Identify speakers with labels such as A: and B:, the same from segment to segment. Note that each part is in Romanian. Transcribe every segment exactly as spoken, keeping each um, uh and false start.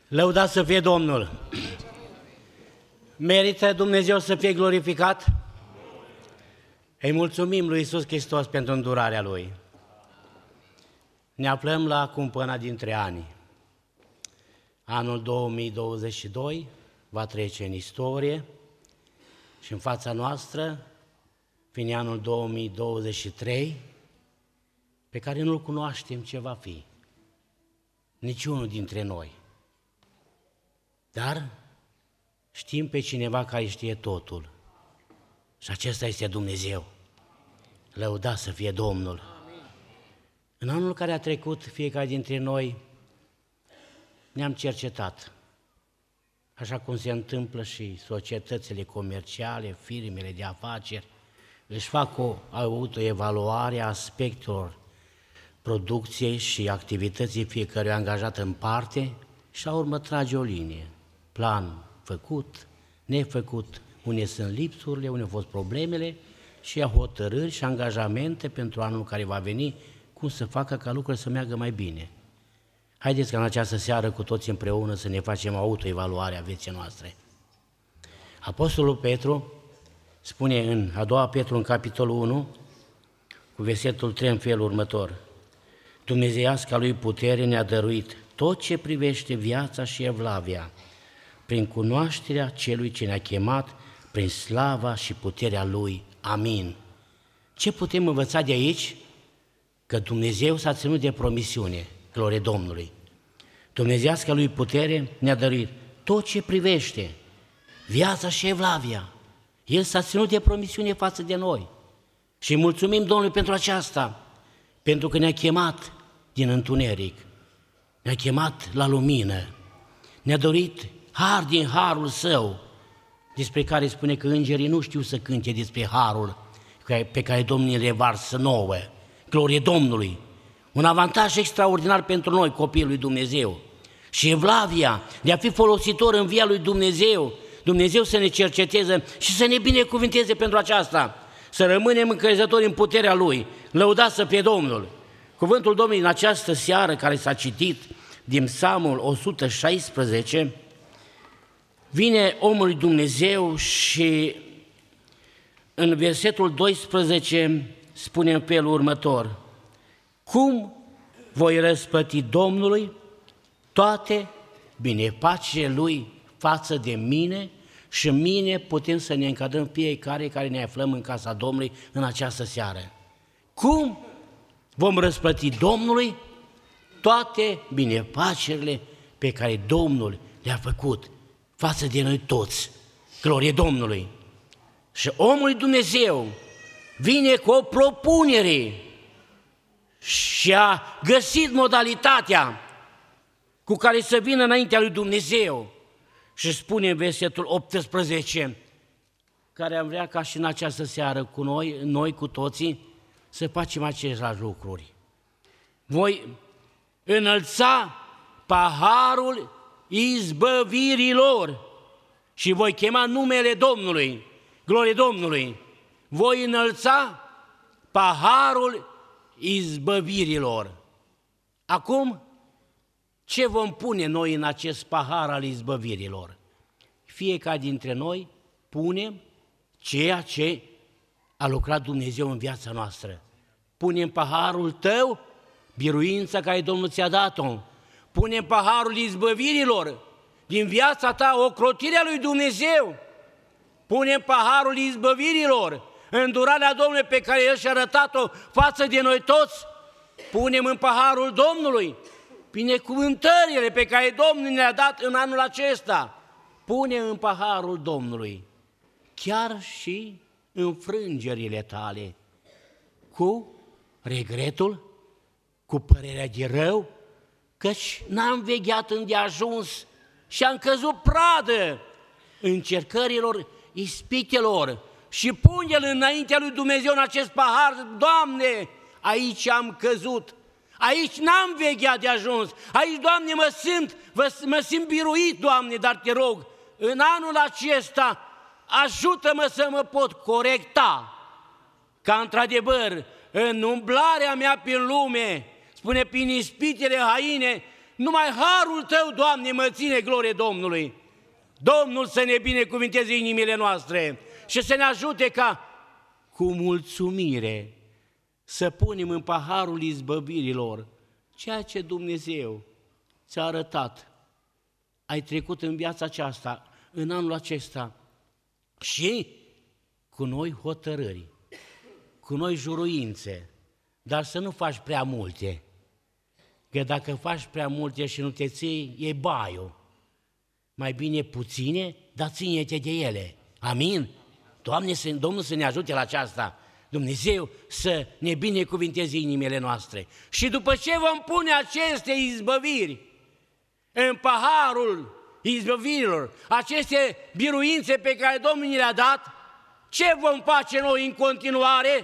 A: Lăudați să fie Domnul! Merită Dumnezeu să fie glorificat? Îi mulțumim lui Iisus Hristos pentru îndurarea Lui. Ne aflăm la cumpăna dintre ani. Anul două mii douăzeci și doi va trece în istorie și în fața noastră vine anul două mii douăzeci și trei, pe care nu-l cunoaștem ce va fi. Niciunul dintre noi. Dar știm pe cineva care știe totul. Și acesta este Dumnezeu. Lăudați să fie Domnul! Amin. În anul care a trecut, fiecare dintre noi ne-am cercetat, așa cum se întâmplă și societățile comerciale, firmele de afaceri, își fac o autoevaluare a aspectelor producției și activității fiecărui angajat în parte și la urmă trage o linie. Plan făcut, nefăcut, unde sunt lipsurile, unde au fost problemele și ia hotărâri și angajamente pentru anul care va veni, cum să facă ca lucrurile să meargă mai bine. Haideți ca în această seară cu toți împreună să ne facem autoevaluarea vieții noastre. Apostolul Petru spune în a doua Petru, în capitolul unu, cu versetul trei în felul următor: Dumnezeiasca lui putere ne-a dăruit tot ce privește viața și evlavia, prin cunoașterea celui ce ne-a chemat, prin slava și puterea Lui. Amin. Ce putem învăța de aici? Că Dumnezeu s-a ținut de promisiune, glorie Domnului. Dumnezeiasca lui putere ne-a dăruit tot ce privește viața și evlavia. El s-a ținut de promisiune față de noi. Și mulțumim Domnului pentru aceasta, pentru că ne-a chemat din întuneric, ne-a chemat la lumină, ne-a dorit har din harul Său, despre care spune că îngerii nu știu să cânte despre harul pe care Domnul le varsă nouă. Glorie Domnului! Un avantaj extraordinar pentru noi, copiii lui Dumnezeu. Și evlavia de a fi folositor în via lui Dumnezeu, Dumnezeu să ne cerceteze și să ne binecuvinteze pentru aceasta, să rămânem încrezători în puterea Lui. Lăudați să fie Domnul! Cuvântul Domnului în această seară care s-a citit din Psalmul o sută șaisprezece, vine omul lui Dumnezeu și în versetul doisprezece spune în felul următor: Cum voi răsplăti Domnului toate binefacerile Lui față de mine și mine putem să ne încadrăm fiecare care ne aflăm în casa Domnului în această seară. Cum vom răsplăti Domnului toate binefacerile pe care Domnul le-a făcut față de noi toți. Glorie Domnului! Și omul lui Dumnezeu vine cu o propunere și a găsit modalitatea cu care să vină înaintea lui Dumnezeu și spune în versetul optsprezece, care am vrea ca și în această seară cu noi, noi cu toții, să facem aceleași lucruri. Voi înălța paharul izbăvirilor și voi chema numele Domnului. Glorie Domnului! Voi înălța paharul izbăvirilor. Acum, ce vom pune noi în acest pahar al izbăvirilor? Fiecare dintre noi punem ceea ce a lucrat Dumnezeu în viața noastră. Punem paharul tău, biruința care Domnul ți-a dat-o. Punem paharul izbăvirilor din viața ta, ocrotirea lui Dumnezeu. Punem paharul izbăvirilor, îndurarea Domnului pe care El și-a arătat-o față de noi toți. Punem în paharul Domnului binecuvântările pe care Domnul ne-a dat în anul acesta. Punem în paharul Domnului chiar și înfrângerile tale, cu regretul, cu părerea de rău, căci n-am vegheat îndeajuns și am căzut pradă încercărilor, ispitelor, și pune-l înaintea lui Dumnezeu în acest pahar. Doamne, aici am căzut, aici n-am vegheat de ajuns, aici, Doamne, mă simt, mă simt biruit, Doamne, dar te rog, în anul acesta ajută-mă să mă pot corecta, ca într-adevăr în umblarea mea prin lume, spune, prin ispitele haine, numai harul Tău, Doamne, mă ține, glorie Domnului. Domnul să ne binecuvinteze inimile noastre și să ne ajute ca cu mulțumire să punem în paharul izbăvirilor ceea ce Dumnezeu ți-a arătat. Ai trecut în viața aceasta, în anul acesta și cu noi hotărâri, cu noi juruințe, dar să nu faci prea multe, că dacă faci prea multe și nu te ții, e baiul. Mai bine puține, dar ține-te de ele. Amin? Doamne, Domnul să ne ajute la aceasta. Dumnezeu să ne binecuvinteze inimile noastre. Și după ce vom pune aceste izbăviri în paharul izbăvirilor, aceste biruințe pe care Domnul ne le-a dat, ce vom face noi în continuare?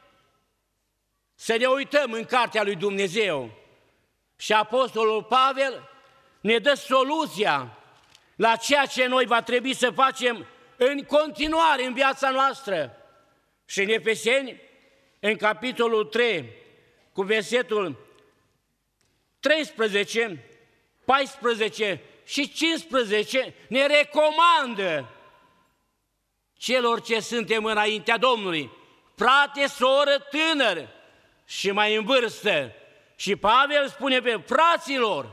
A: Să ne uităm în cartea lui Dumnezeu. Și Apostolul Pavel ne dă soluția la ceea ce noi va trebui să facem în continuare în viața noastră. Și în Efeseni, în capitolul trei, cu versetul treisprezece, paisprezece și cincisprezece, ne recomandă celor ce suntem înaintea Domnului, frate, soră, tânăr și mai în vârstă. Și Pavel spune pe fraților,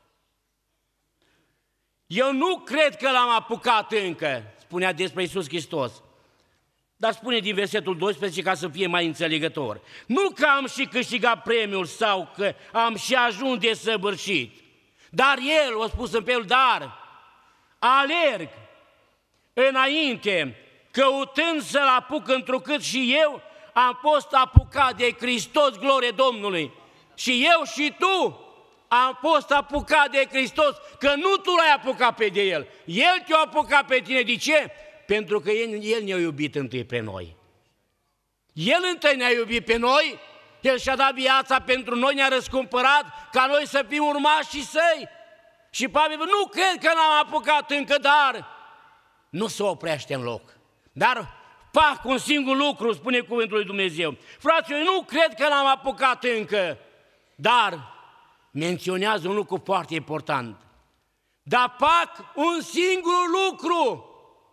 A: eu nu cred că l-am apucat încă, spunea despre Iisus Hristos, dar spune din versetul doisprezece ca să fie mai înțelegător. Nu că am și câștigat premiul sau că am și ajuns de săvârșit, dar el, a spus în felul, dar alerg înainte, căutând să-l apuc întrucât și eu am fost apucat de Hristos, glorie Domnului. Și eu și tu am fost apucat de Hristos, că nu tu l-ai apucat pe de El. El te-a apucat pe tine. De ce? Pentru că El, El ne-a iubit întâi pe noi. El întâi ne-a iubit pe noi, El și-a dat viața pentru noi, ne-a răscumpărat ca noi să fim urmașii Săi. Și Pavel, nu cred că l-am apucat încă, dar nu se oprește în loc. Dar fac un singur lucru, spune cuvântul lui Dumnezeu. Fraților, eu nu cred că l-am apucat încă, dar menționează un lucru foarte important. Dar fac un singur lucru,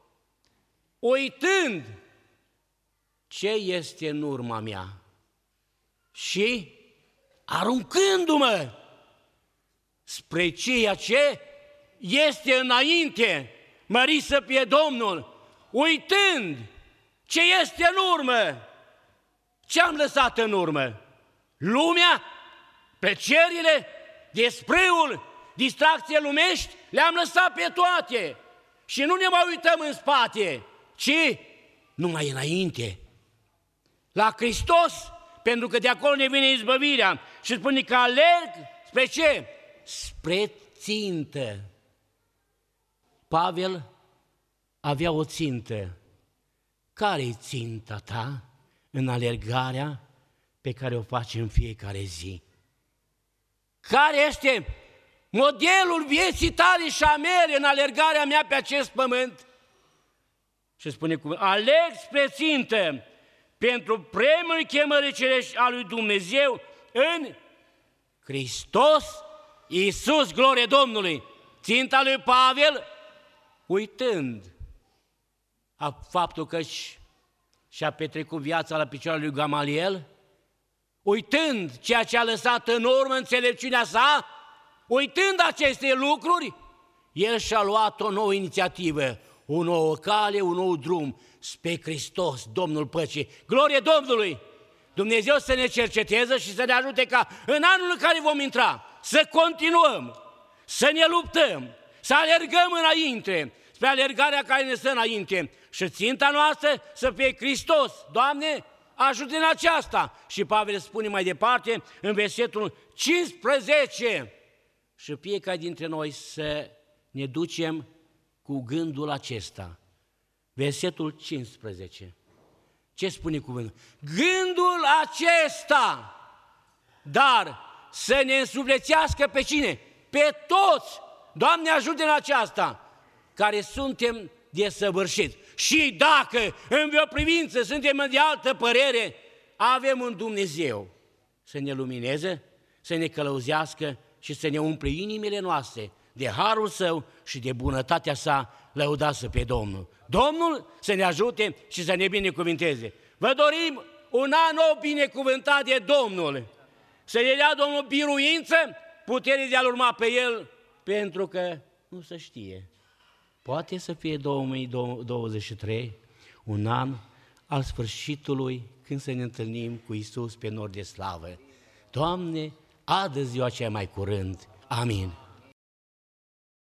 A: uitând ce este în urma mea și aruncându-mă spre ceea ce este înainte, mărit să fie Domnul, uitând ce este în urmă. Ce am lăsat în urmă? Lumea, plăcerile, despreul, distracție lumești, le-am lăsat pe toate. Și nu ne mai uităm în spate, ci numai înainte. La Hristos, pentru că de acolo ne vine izbăvirea. Și spune că alerg spre ce? Spre țintă. Pavel avea o țintă. Care-i ținta ta în alergarea pe care o faci în fiecare zi? Care este modelul vieții tale și a mele în alergarea mea pe acest pământ? Și spune cuvântul, alerg spre țintă pentru premiul chemării cerești a lui Dumnezeu în Hristos Iisus, glorie Domnului. Ținta lui Pavel, uitând a faptul că și-a petrecut viața la picioarele lui Gamaliel, uitând ceea ce a lăsat în urmă înțelepciunea sa, uitând aceste lucruri, el și-a luat o nouă inițiativă, o nouă cale, un nou drum spre Hristos, Domnul Păcii. Glorie Domnului! Dumnezeu să ne cerceteze și să ne ajute ca în anul în care vom intra să continuăm, să ne luptăm, să alergăm înainte, spre alergarea care ne stă înainte. Și ținta noastră să fie Hristos. Doamne, ajută în aceasta. Și Pavel spune mai departe în versetul cincisprezece. Și fiecare dintre noi să ne ducem cu gândul acesta. Versetul cincisprezece. Ce spune cuvântul? Gândul acesta, dar să ne însuflețească pe cine? Pe toți. Doamne, ajută în aceasta, care suntem desăvârșiți. Și dacă în vreo privință suntem de altă părere, avem un Dumnezeu să ne lumineze, să ne călăuzească și să ne umple inimile noastre de harul Său și de bunătatea Sa, lăudați pe Domnul. Domnul să ne ajute și să ne binecuvinteze. Vă dorim un an nou binecuvântat de Domnul, să ne dea Domnul biruință, putere de a-L urma pe El, pentru că nu se știe. Poate să fie două mii douăzeci și trei, un an al sfârșitului, când să ne întâlnim cu Iisus pe nor de slavă. Doamne, adă ziua cea mai curând. Amin.